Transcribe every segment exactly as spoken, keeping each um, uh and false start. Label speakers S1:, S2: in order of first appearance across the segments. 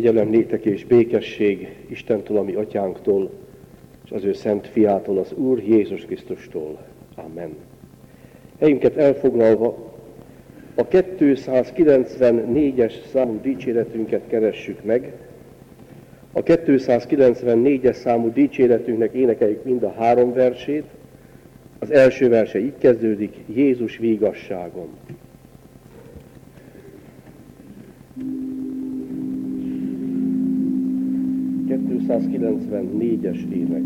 S1: Kegyelem néktek és békesség Istentől, a mi atyánktól, és az ő szent fiától, az Úr Jézus Krisztustól. Amen. Helyünket elfoglalva a kétszázkilencvennégyes számú dicséretünket keressük meg. A kétszázkilencvennégyes számú dicséretünknek énekeljük mind a három versét. Az első verse így kezdődik: Jézus vígasságom. kétszázkilencvennégyes ének.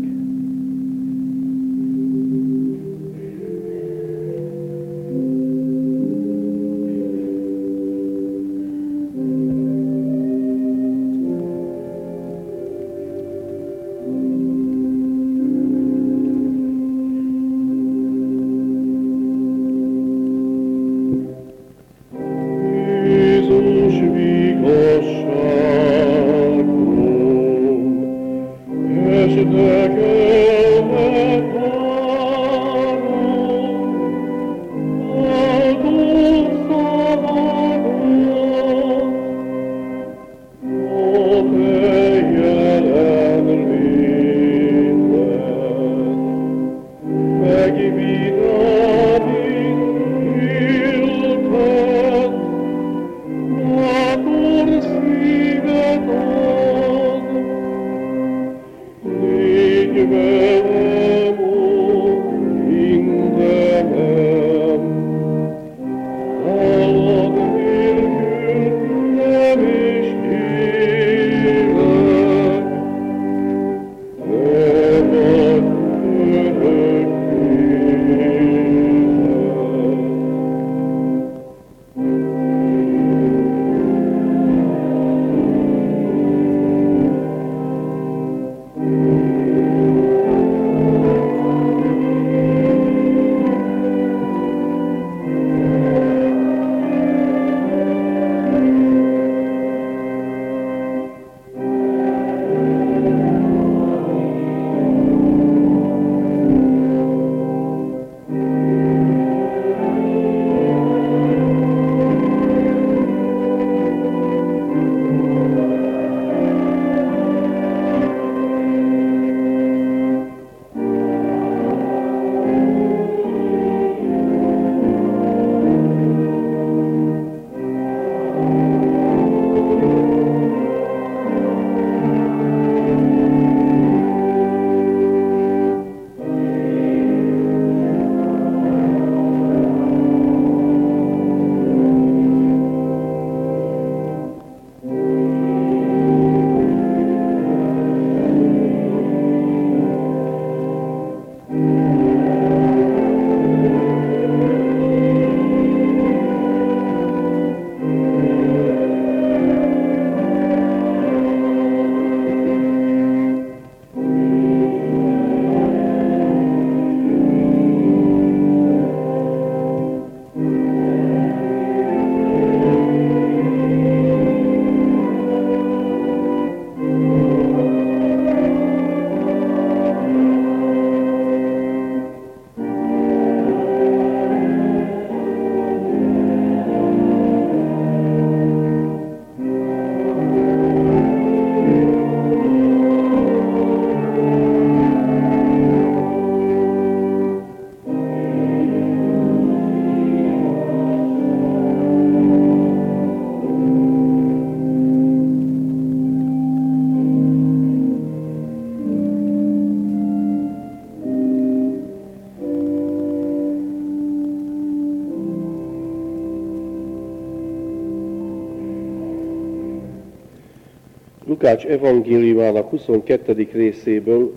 S1: Lukács evangéliumának huszonkettedik részéből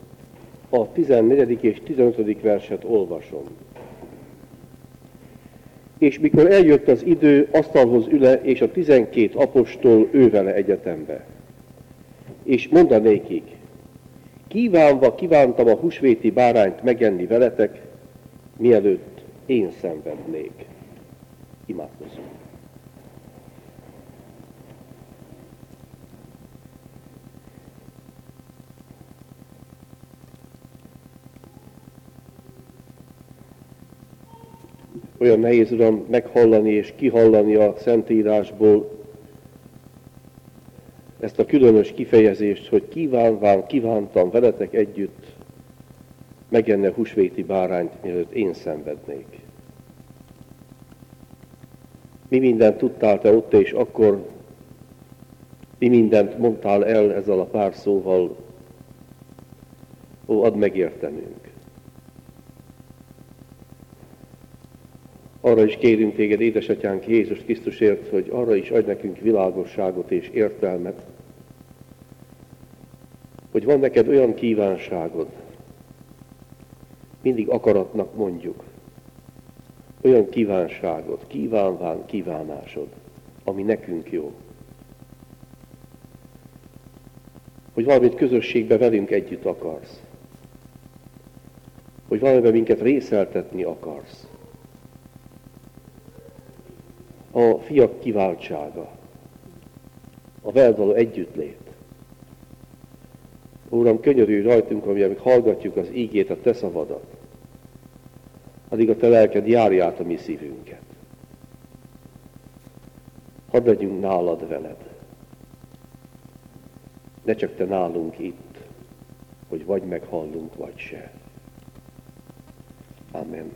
S1: a tizennegyedik és tizenötödik verset olvasom. És mikor eljött az idő, asztalhoz üle, és a tizenkét apostol ő vele egyetembe. És mondanékik: kívánva kívántam a húsvéti bárányt megenni veletek, mielőtt én szenvednék. Imádkozzunk. Olyan nehéz, Uram, meghallani és kihallani a Szentírásból ezt ezt a különös kifejezést, hogy kívánván, kívántam veletek együtt megenni a húsvéti bárányt, mielőtt én szenvednék. Mi mindent tudtál te ott, és akkor mi mindent mondtál el ezzel a pár szóval, ó, add megértenünk. Arra is kérünk téged, édesatyánk Jézus Krisztusért, hogy arra is adj nekünk világosságot és értelmet, hogy van neked olyan kívánságod, mindig akaratnak mondjuk, olyan kívánságod, kívánván kívánásod, ami nekünk jó. Hogy valamit közösségbe velünk együtt akarsz. Hogy valamiben minket részeltetni akarsz. A fiak kiváltsága, a veled való együttlét. Uram, könyörülj rajtunk, amíg hallgatjuk az ígét, a te szavadat, addig a te lelked járja át a mi szívünket. Hadd legyünk nálad veled. Ne csak te nálunk itt, hogy vagy meghallunk, vagy se. Amen.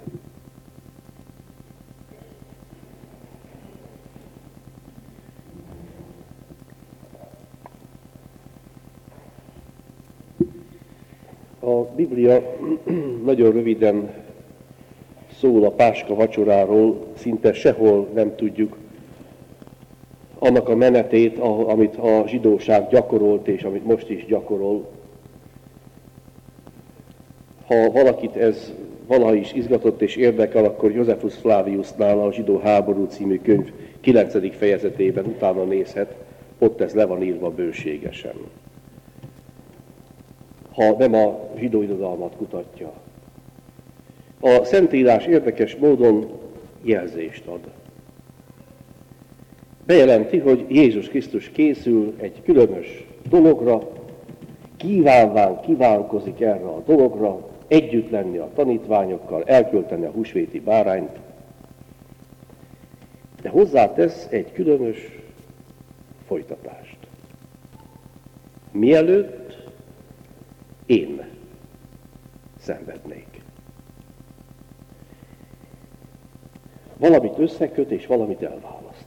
S1: A Biblia nagyon röviden szól a Páska vacsoráról, szinte sehol nem tudjuk annak a menetét, amit a zsidóság gyakorolt, és amit most is gyakorol. Ha valakit ez valaha is izgatott és érdekel, akkor Josephus Flaviusnál a Zsidó háború című könyv kilencedik fejezetében utána nézhet, ott ez le van írva bőségesen. Ha nem a zsidó irodalmat kutatja. A Szentírás érdekes módon jelzést ad. Bejelenti, hogy Jézus Krisztus készül egy különös dologra, kívánván kívánkozik erre a dologra, együtt lenni a tanítványokkal, elkölteni a húsvéti bárányt, de hozzátesz egy különös folytatást. Mielőtt én szenvednék. Valamit összeköt és valamit elválaszt.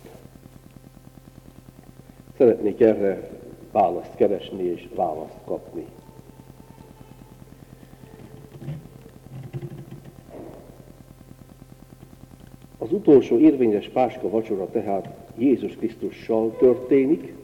S1: Szeretnék erre választ keresni és választ kapni. Az utolsó érvényes Páska vacsora tehát Jézus Krisztussal történik,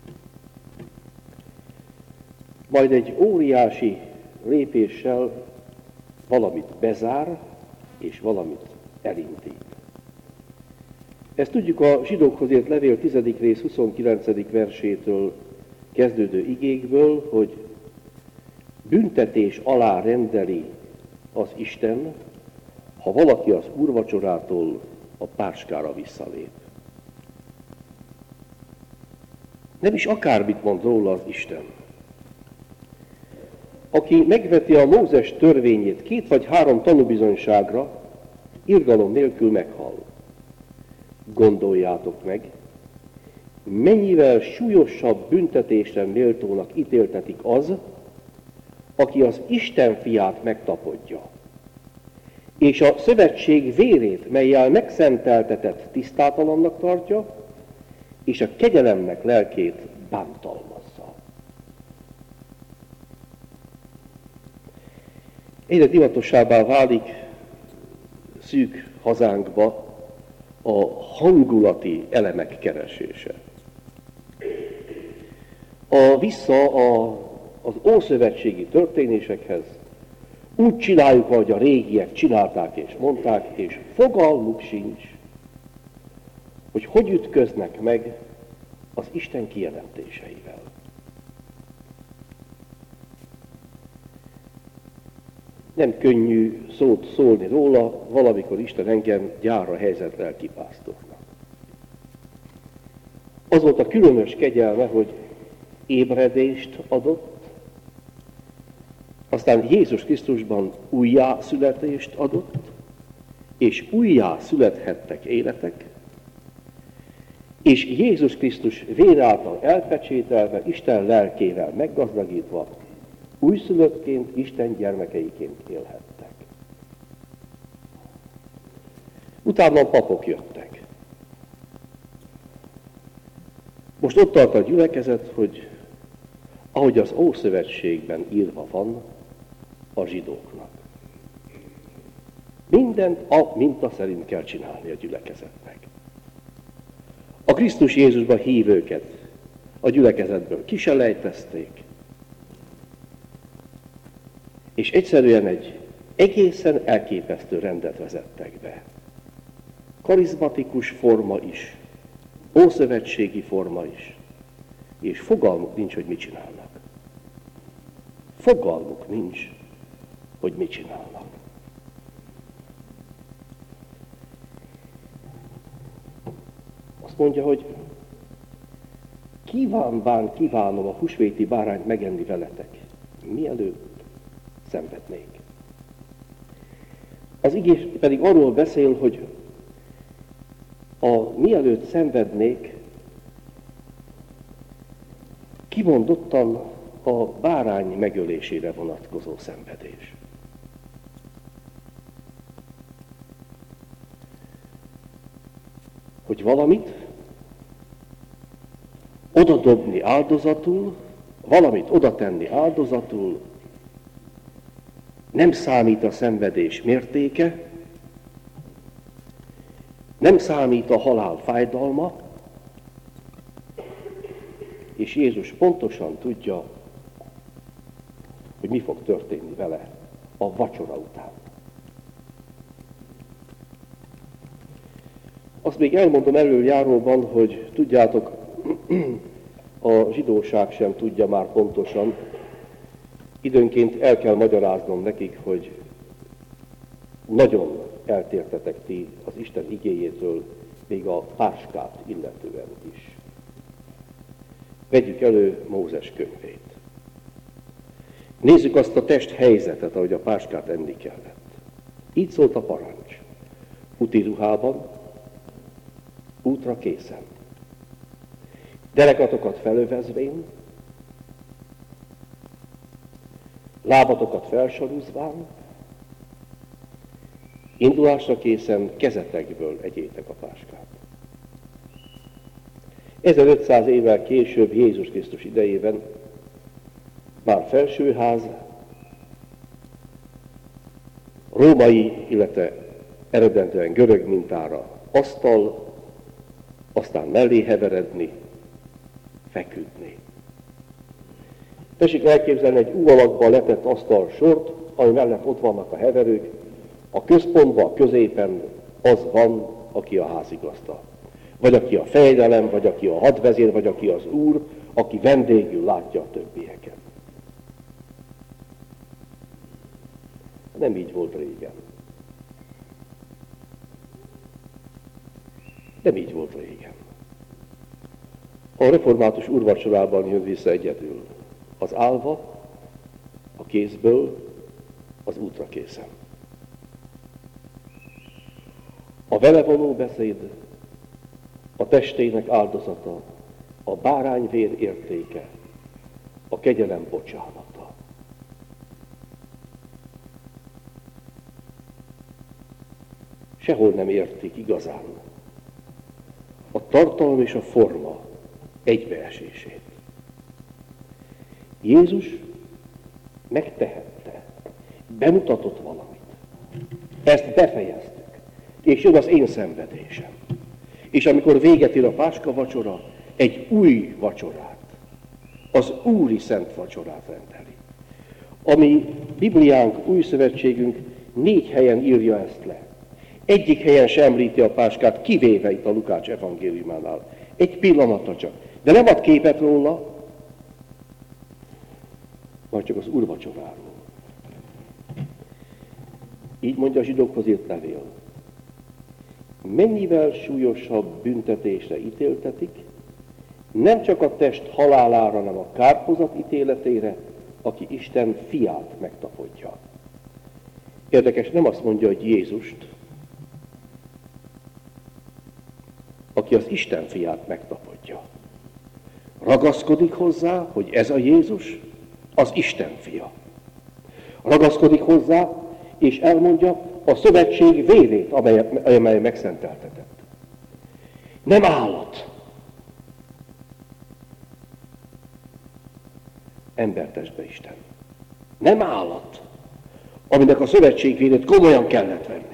S1: majd egy óriási lépéssel valamit bezár, és valamit elindít. Ezt tudjuk a zsidókhoz írt levél tizedik rész huszonkilencedik versétől kezdődő igékből, hogy büntetés alá rendeli az Isten, ha valaki az úrvacsorától a páskára visszalép. Nem is akármit mond róla az Isten. Aki megveti a Mózes törvényét két vagy három tanúbizonyságra, irgalom nélkül meghal. Gondoljátok meg, mennyivel súlyosabb büntetésre méltónak ítéltetik az, aki az Isten fiát megtapodja, és a szövetség vérét, mellyel megszenteltetett tisztátalannak tartja, és a kegyelemnek lelkét bántalmazza. Egyre divatosabbá válik szűk hazánkba a hangulati elemek keresése. A vissza a, az ószövetségi történésekhez úgy csináljuk, ahogy a régiek csinálták és mondták, és fogalmuk sincs, hogy hogy ütköznek meg az Isten kijelentéseivel. Nem könnyű szót szólni róla, valamikor Isten engem gyára helyzetre kipásztornak. Az volt a különös kegyelme, hogy ébredést adott, aztán Jézus Krisztusban újjászületést adott, és újjá születhettek életek, és Jézus Krisztus vér által elpecsételve, Isten lelkével meggazdagítva, újszülöttként, Isten gyermekeiként élhettek. Utána a papok jöttek. Most ott tart a gyülekezet, hogy ahogy az Ószövetségben írva van a zsidóknak. Mindent a minta szerint kell csinálni a gyülekezetnek. A Krisztus Jézusba hívőket a gyülekezetből kiselejtezték, és egyszerűen egy egészen elképesztő rendet vezettek be. Karizmatikus forma is, ószövetségi forma is, és fogalmuk nincs, hogy mit csinálnak. Fogalmuk nincs, hogy mit csinálnak. Azt mondja, hogy kívánván kívánom a húsvéti bárányt megenni veletek, mielőtt szenvednék. Az igés pedig arról beszél, hogy a mielőtt szenvednék, kimondottan a bárány megölésére vonatkozó szenvedés. Hogy valamit odadobni áldozatul, valamit oda tenni áldozatul, nem számít a szenvedés mértéke, nem számít a halál fájdalma, és Jézus pontosan tudja, hogy mi fog történni vele a vacsora után. Azt még elmondom előjáróban, hogy tudjátok, a zsidóság sem tudja már pontosan. Időnként el kell magyaráznom nekik, hogy nagyon eltértetek ti az Isten igéjétől, még a páskát illetően is. Vegyük elő Mózes könyvét. Nézzük azt a test helyzetet, ahogy a páskát enni kellett. Így szólt a parancs. Úti ruhában, útra készen. Derekatokat felövezvén, lábatokat felsorúzván, indulásra készen kezetekből egyétek a páskát. ezerötszáz évvel később, Jézus Krisztus idejében már felsőház, római, illetve eredetően görög mintára asztal, aztán mellé heveredni, feküdni. Tessék elképzelni egy U alakba letett asztal sort, ami mellett ott vannak a heverők, a központban, a középen az van, aki a házigazda. Vagy aki a fejedelem, vagy aki a hadvezér, vagy aki az úr, aki vendégül látja a többieket. Nem így volt régen. Nem így volt régen. A református úrvacsorában jön vissza egyedül. Az állva, a kézből, az útra készen. A vele való beszéd, a testének áldozata, a bárányvér értéke, a kegyelem bocsánata. Sehol nem értik igazán a tartalom és a forma egybeesését. Jézus megtehette, bemutatott valamit. Ezt befejeztük, és jön az én szenvedésem. És amikor véget ér a páska vacsora, egy új vacsorát, az úri szent vacsorát rendeli. Ami Bibliánk, új szövetségünk négy helyen írja ezt le. Egyik helyen sem említi a páskát, kivéve itt a Lukács evangéliumánál. Egy pillanatra csak. De nem ad képet róla, majd csak az úrvacsoráról. Így mondja a zsidókhoz írt levél. Mennyivel súlyosabb büntetésre ítéltetik, nem csak a test halálára, hanem a kárhozat ítéletére, aki Isten fiát megtapottja. Érdekes, nem azt mondja, hogy Jézust, aki aki az Isten fiát megtapadja. Ragaszkodik hozzá, hogy ez a Jézus az Isten fia. Ragaszkodik hozzá, és elmondja a szövetség vérét, amely, amely megszenteltetett. Nem állat. Embertestbe Isten. Nem állat, aminek a szövetség vérét komolyan kellett venni,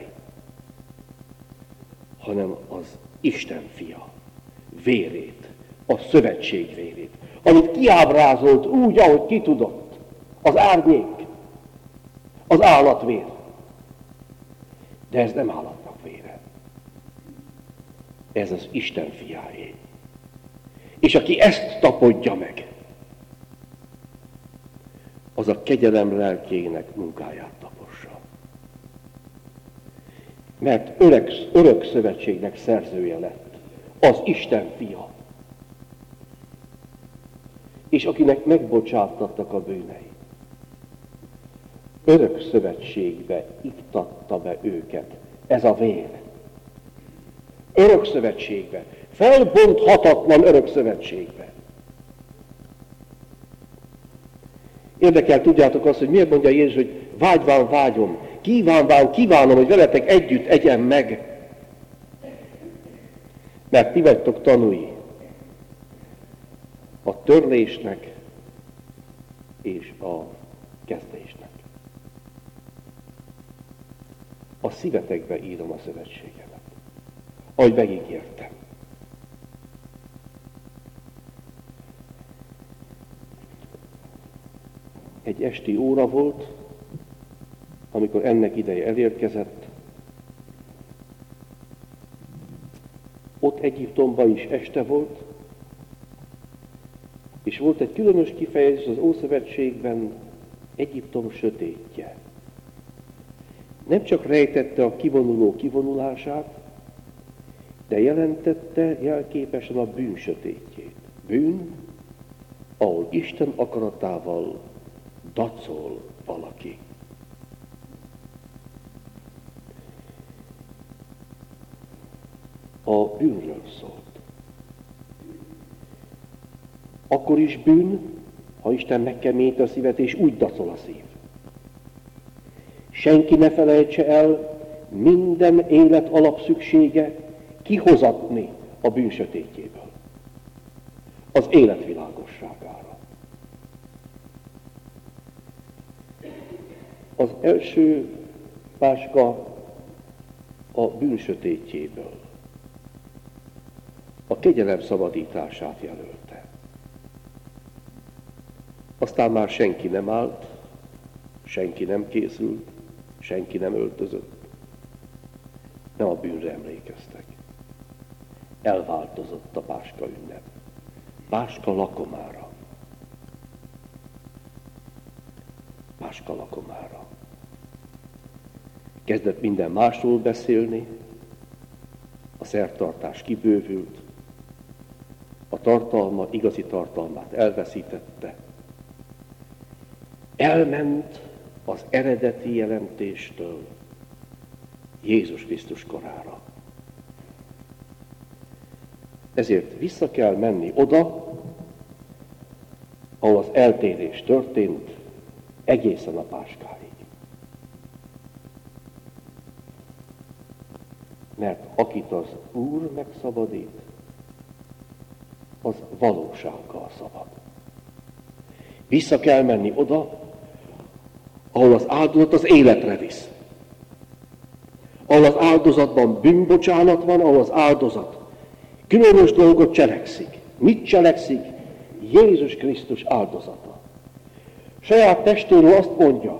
S1: hanem az Isten fia vérét, a szövetség vérét, amit kiábrázolt úgy, ahogy ki tudott, az árnyék, az állatvér. De ez nem állatnak vére. Ez az Isten fiáé. És aki ezt tapodja meg, az a kegyelem lelkének munkáját tapossa. Mert örök, örök szövetségnek szerzője lett az Isten fia. És akinek megbocsáttattak a bűnei. Örök szövetségbe iktatta be őket ez a vér. Örök szövetségbe, felbonthatatlan örök szövetségbe. Érdekel, tudjátok azt, hogy miért mondja Jézus, hogy vágyván vágyom, kívánván kívánom, hogy veletek együtt egyen meg. Mert ti vagytok tanúi a törlésnek és a kezdésnek. A szívetekbe írom a szövetségemet, ahogy megígértem. Egy esti óra volt, amikor ennek ideje elérkezett. Ott Egyiptomban is este volt, és volt egy különös kifejezés az Ószövetségben, Egyiptom sötétje. Nem csak rejtette a kivonuló kivonulását, de jelentette jelképesen a bűn sötétjét. Bűn, ahol Isten akaratával dacol valaki. A bűnről szólt. Akkor is bűn, ha Isten megkeményíti a szívet, és úgy dacol a szív. Senki ne felejtse el, minden élet alapszüksége kihozatni a bűn sötétjéből. Az élet világosságára. Az első páska a bűn sötétjéből a kegyelem szabadítását jelölte. Aztán már senki nem állt, senki nem készült, senki nem öltözött. Nem a bűnre emlékeztek. Elváltozott a páska ünnep. Páska lakomára. Páska lakomára. Kezdett minden másról beszélni, a szertartás kibővült, a tartalma, igazi tartalmát elveszítette. Elment az eredeti jelentéstől Jézus Krisztus korára. Ezért vissza kell menni oda, ahol az eltérés történt, egészen a páskáig. Mert akit az Úr megszabadít, az valósággal szabad. Vissza kell menni oda, ahol az áldozat az életre visz. Ahol az áldozatban bűnbocsánat van, ahol az áldozat különös dolgot cselekszik. Mit cselekszik? Jézus Krisztus áldozata. Saját testéről azt mondja,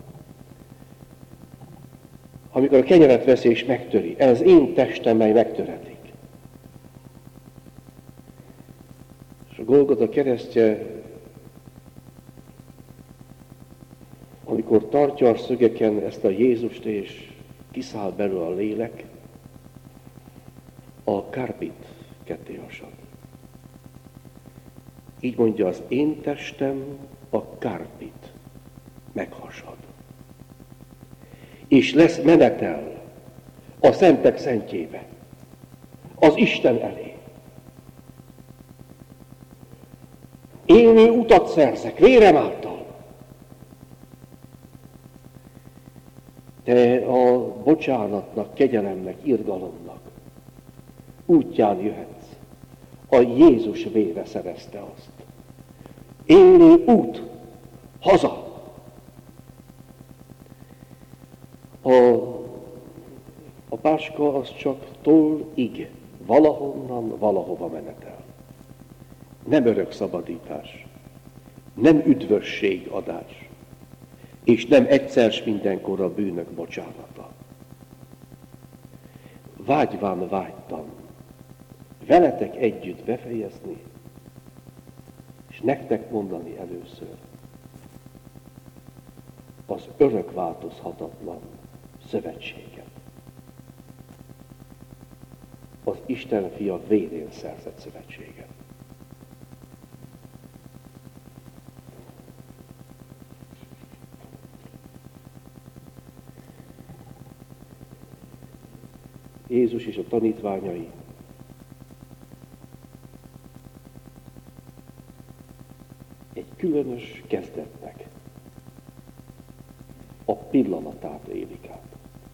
S1: amikor a kenyeret veszi és megtöri, ez az én testem, mely megtöretik. És a Golgota keresztje, amikor tartja a szögeken ezt a Jézust, és kiszáll belőle a lélek, a kárpit ketté hasad. Így mondja, az én testem a kárpit meghasad. És lesz menetel a szentek szentjébe, az Isten elé. Élő utat szerzek, vérem által. Te a bocsánatnak, kegyelemnek, irgalomnak útján jöhetsz. A Jézus vére szerezte azt. Élő út, haza. A, a páska az csak tól-ig, valahonnan, valahova menetel. Nem örök szabadítás, nem üdvösségadás, és nem egyszer s mindenkor a bűnök bocsánata. Vágyván vágytam veletek együtt befejezni, és nektek mondani először az örök változhatatlan szövetséget. Az Isten fia vérén szerzett szövetséget. Jézus és a tanítványai egy különös kezdetnek a pillanatát élik át.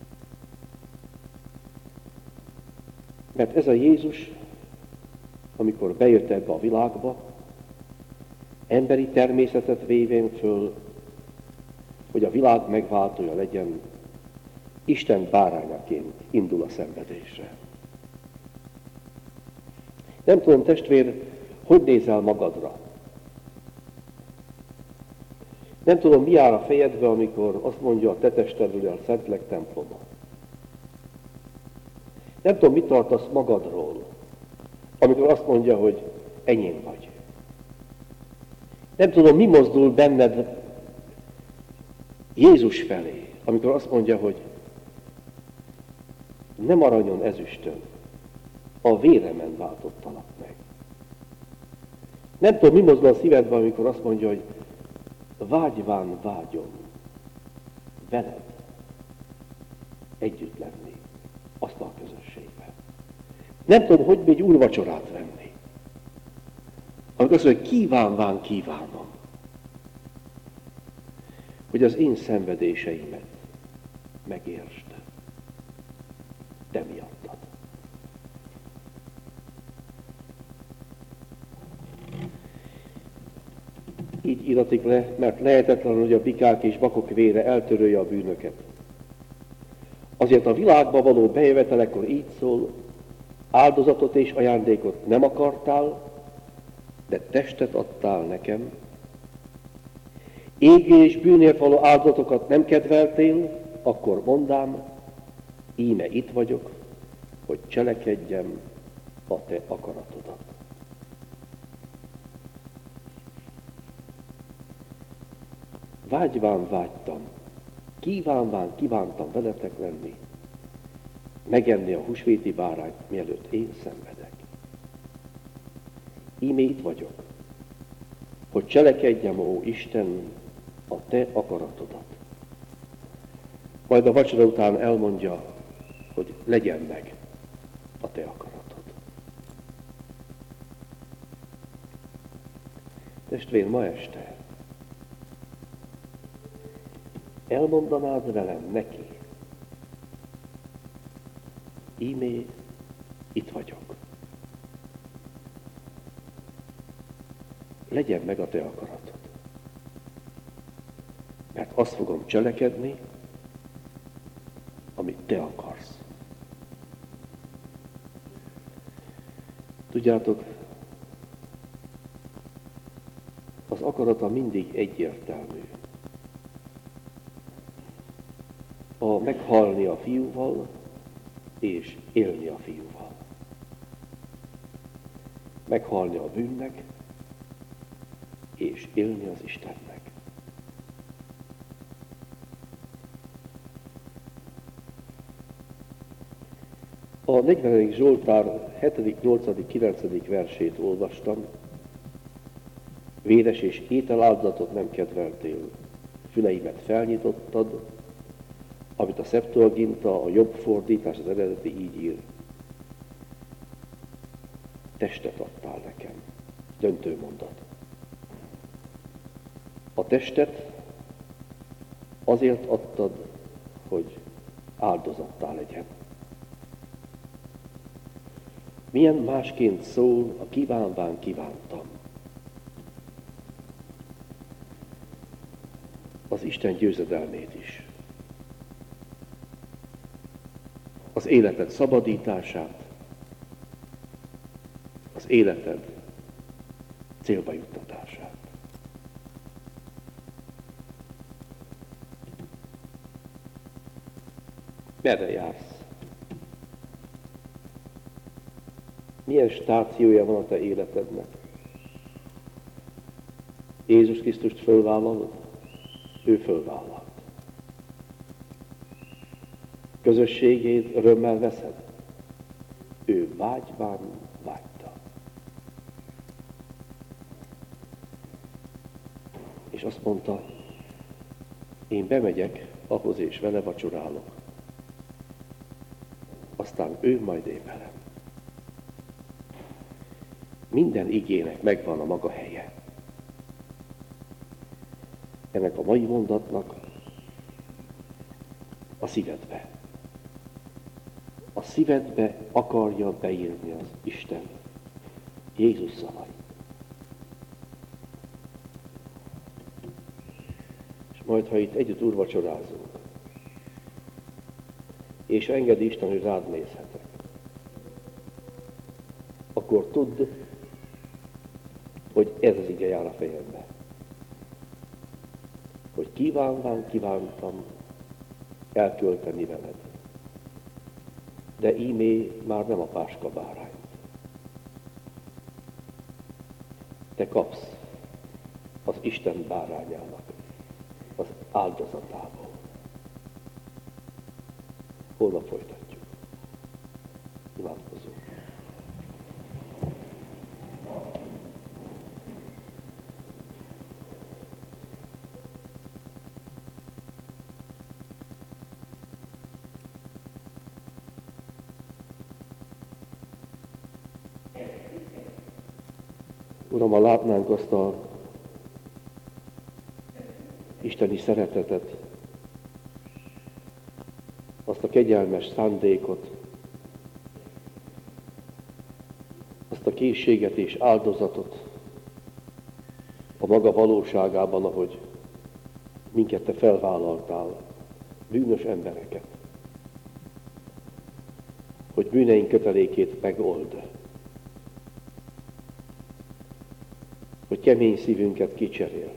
S1: Mert ez a Jézus, amikor bejött ebbe a világba, emberi természetet vévén föl, hogy a világ megváltója legyen, Isten bárányaként indul a szenvedésre. Nem tudom, testvér, hogy nézel magadra? Nem tudom, mi áll a fejedbe, amikor azt mondja a te testedről a Szentlélek temploma. Nem tudom, mit tartasz magadról, amikor azt mondja, hogy enyém vagy. Nem tudom, mi mozdul benned Jézus felé, amikor azt mondja, hogy nem aranyon, ezüstön, a véremen váltottalak meg. Nem tudom, mi mozdul a szívedben, amikor azt mondja, hogy vágyván vágyom veled együtt lenni azt a közösségben. Nem tudom, hogy még úrvacsorát venni. Amikor azt mondja, hogy kívánván kívánom, hogy az én szenvedéseimet megértsd. Te miattad. Így iratik le, mert lehetetlen, hogy a bikák és bakok vére eltörölje a bűnöket. Azért a világba való bejövetelekor így szól, áldozatot és ajándékot nem akartál, de testet adtál nekem. Égő és bűnért való áldozatokat nem kedveltél, akkor mondám, íme itt vagyok, hogy cselekedjem a te akaratodat. Vágyván vágytam, kívánván kívántam veletek lenni, megenni a húsvéti bárányt, mielőtt én szenvedek. Íme itt vagyok, hogy cselekedjem, ó Isten, a te akaratodat. Majd a vacsora után elmondja, hogy legyen meg a te akaratod. Testvér, ma este elmondanád velem neki, ímé itt vagyok. Legyen meg a te akaratod. Mert azt fogom cselekedni, amit te akarsz. Tudjátok, az akarata mindig egyértelmű. A meghalni a fiúval, és élni a fiúval. Meghalni a bűnnek, és élni az Istennek. A negyvenedik Zsoltár hetedik, nyolcadik, kilencedik versét olvastam. Véres és ételáldozatot nem kedveltél, füleimet felnyitottad, amit a Septuaginta, a jobb fordítás, az eredeti így ír. Testet adtál nekem. Döntő mondat. testet azért adtad, hogy áldozattá legyen. Milyen másként szól a kívánván kívántam. Az Isten győzedelmét is. Az életed szabadítását, az életed célba juttatását. Merre jársz? Milyen stációja van a te életednek? Jézus Krisztust fölvállalod? Ő fölvállalt. Közösségét örömmel veszed? Ő vágyván vágyta. És azt mondta, én bemegyek ahhoz és vele vacsorálok. Aztán ő majd én velem. Minden igének megvan a maga helye. Ennek a mai mondatnak a szívedbe. A szívedbe akarja beírni az Isten Jézus szavait. És majd, ha itt együtt úrvacsorázunk, és engedi Isten, hogy rád nézhetek, akkor tudd, hogy ez az ige jár a fejembe. Hogy kívánván kívántam elkölteni veled. De ímé már nem a páska bárányt. Te kapsz az Isten bárányának az áldozatából. Holnap folytatjuk. Imádkozzunk. Uram, ha látnánk azt a isteni szeretetet, azt a kegyelmes szándékot, azt a készséget és áldozatot a maga valóságában, ahogy minket te felvállaltál, bűnös embereket, hogy bűneink kötelékét megold, hogy kemény szívünket kicseréld,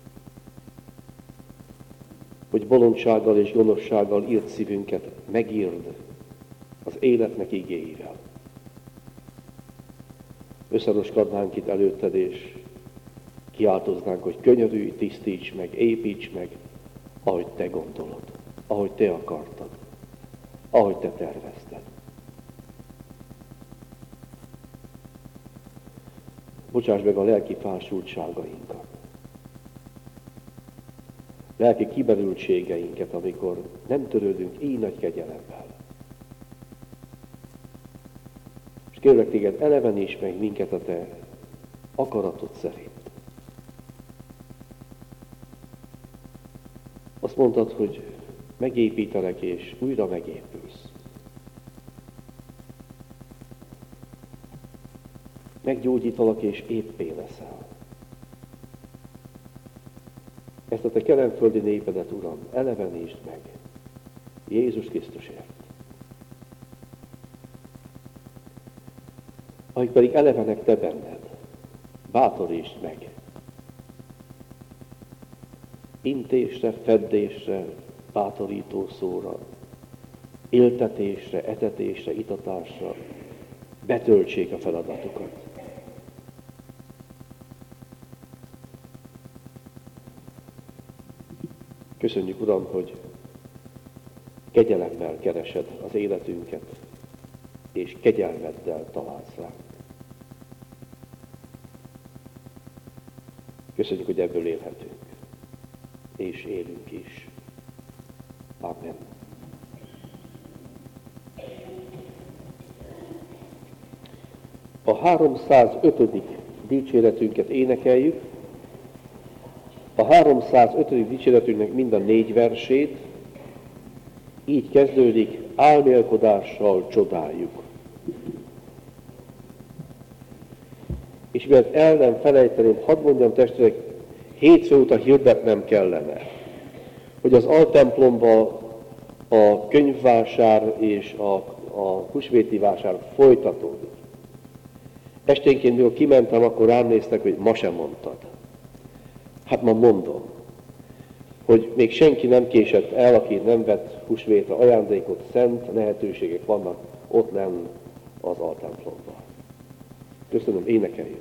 S1: hogy bolondsággal és gonoszsággal írt szívünket megírd az életnek igéivel. Összeroskadnánk itt előtted, és kiáltoznánk, hogy könyörülj, tisztíts meg, építs meg, ahogy te gondolod, ahogy te akartad, ahogy te tervezted. Bocsáss meg a lelki fásultságainkat, lelki kiberültségeinket, amikor nem törődünk így nagy kegyelemmel. És kérlek téged, eleveníts meg minket a te akaratod szerint. Azt mondtad, hogy megépítelek és újra megépülsz. Meggyógyítalak és éppé leszel. Ezt a te kelemföldi népedet, Uram, elevenítsd meg Jézus Krisztusért. Akik pedig elevenek te benned, bátorítsd meg. Intésre, feddésre, bátorító szóra, éltetésre, etetésre, itatásra betöltsék a feladatukat. Köszönjük, Uram, hogy kegyelemmel keresed az életünket, és kegyelmeddel találsz ránk. Köszönjük, hogy ebből élhetünk, és élünk is. Amen. A háromszázötödik dicséretünket énekeljük. a háromszázötödik dicséretünknek mind a négy versét, így kezdődik: álmélkodással csodáljuk. És mert el nem felejteném, hadd mondjam testvérek, hétfő óta hirdetnem kellene, hogy az altemplomban a könyvvásár és a, a húsvéti vásár folytatódik. Esténként, mikor kimentem, akkor rám néztek, hogy ma sem mondtad. Hát ma mondom, hogy még senki nem késett el, aki nem vett húsvétre ajándékot, szent lehetőségek vannak ott nem az altemplomban. Köszönöm, énekeljünk.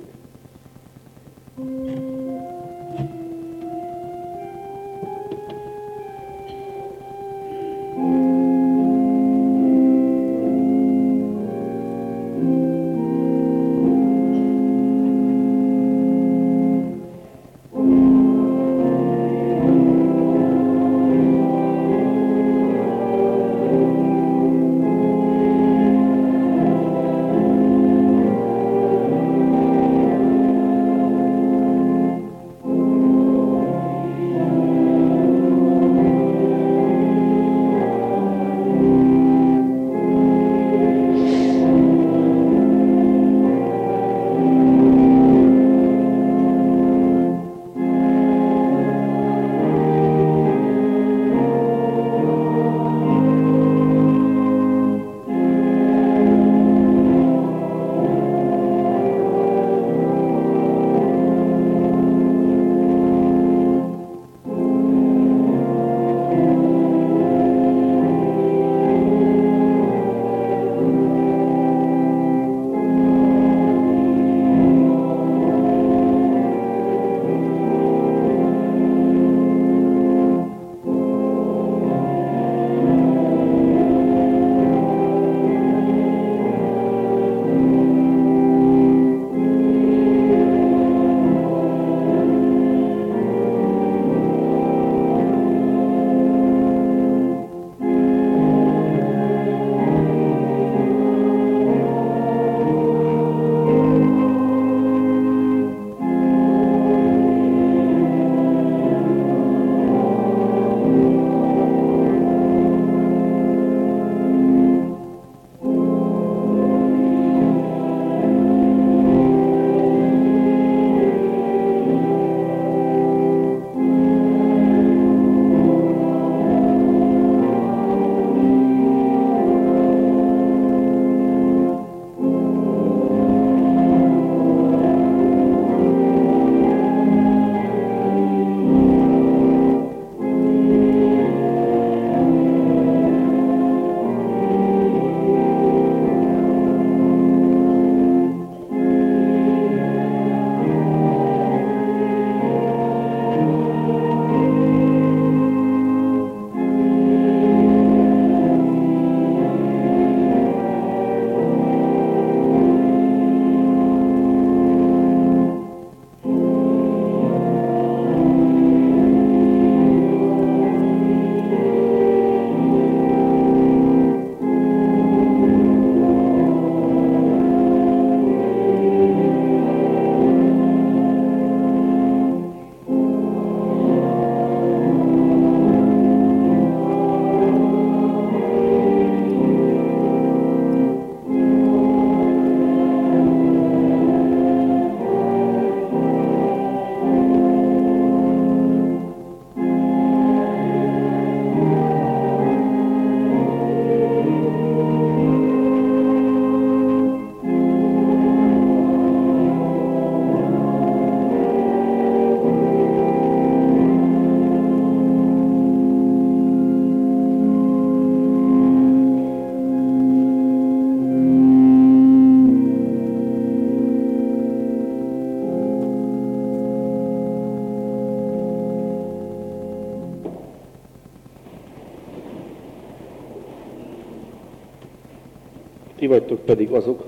S1: Ti vagytok pedig azok,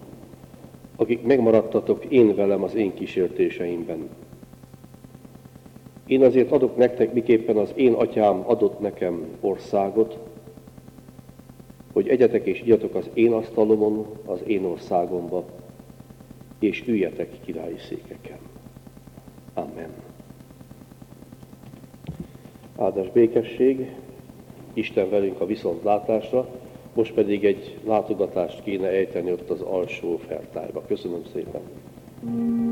S1: akik megmaradtatok én velem az én kísértéseimben. Én azért adok nektek, miképpen az én atyám adott nekem országot, hogy egyetek és igyatok az én asztalomon, az én országomba, és üljetek királyi székeken. Amen. Áldás békesség, Isten velünk a viszontlátásra, most pedig egy látogatást kéne ejteni ott az alsó feltárba. Köszönöm szépen!